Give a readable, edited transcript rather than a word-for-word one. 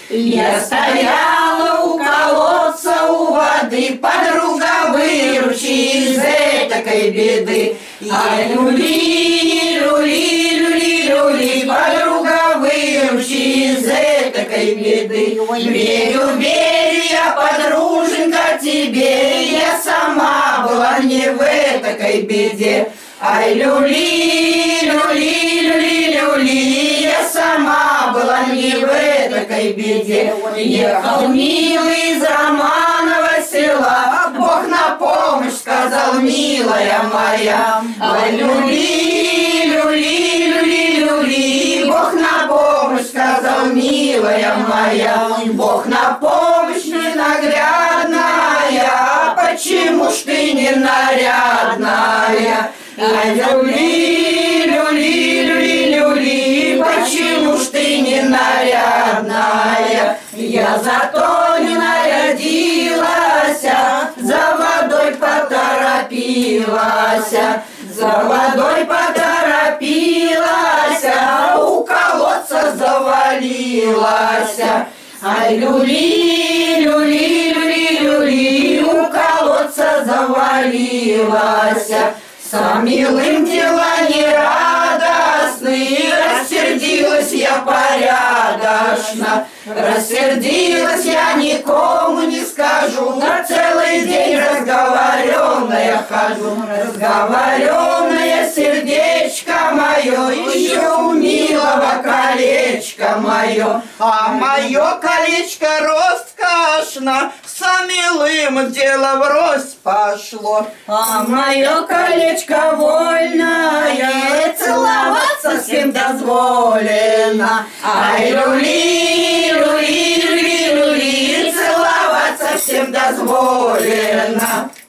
Я стояла у колодца, у воды, подруга, выручи из этакой беды. А люли, люли, люли, люли, подруга, выручи из этакой беды. Верю, верю я, подруженька, тебе, я сама была не в этакой беде. Ай, люли, люли, люли, люли, я сама была не в этакой беде. Ехал милый из Романова села, Бог на помощь сказал, милая моя. Ай, люли, люли, люли, люли, Бог на помощь сказал, милая моя. Бог на помощь ненаглядная, почему ж ты не нарядная? Ай, люли, люли, люли, люли, почему ж ты не нарядная? Я зато не нарядилась, за водой поторопилась, за водой поторопилась, у колодца завалилась. Ай, люли, люли, люли, люли, у колодца завалилась. Сам милым дела не радостны, рассердилась я порядочно. Рассердилась я, никому не скажу, на целый день разговоренная хожу. Разговоренное сердечко мое, еще у милого колечко мое. А мое колечко роскошно, с милым дело врозь пошло. А мое колечко вольное, целоваться всем дозволено. Ай, люли, люли, люли, люли, целоваться всем дозволено.